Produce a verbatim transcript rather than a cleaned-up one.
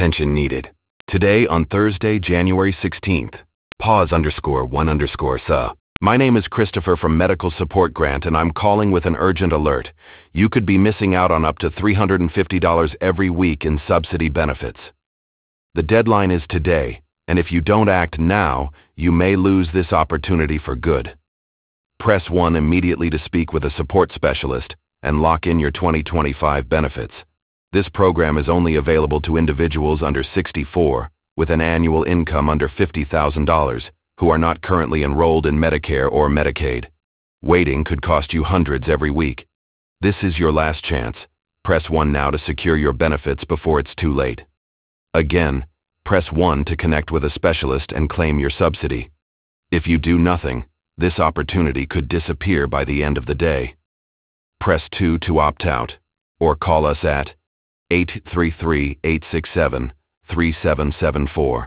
Attention needed. Today on Thursday, January sixteenth. Pause underscore one underscore sa. My name is Christopher from Medical Support Grant and I'm calling with an urgent alert. You could be missing out on up to three hundred fifty dollars every week in subsidy benefits. The deadline is today, and if you don't act now, you may lose this opportunity for good. Press one immediately to speak with a support specialist and lock in your twenty twenty-five benefits. This program is only available to individuals under sixty-four with an annual income under fifty thousand dollars who are not currently enrolled in Medicare or Medicaid. Waiting could cost you hundreds every week. This is your last chance. Press one now to secure your benefits before it's too late. Again, press one to connect with a specialist and claim your subsidy. If you do nothing, this opportunity could disappear by the end of the day. Press two to opt out, or call us at eight three three, eight six seven, three seven seven four.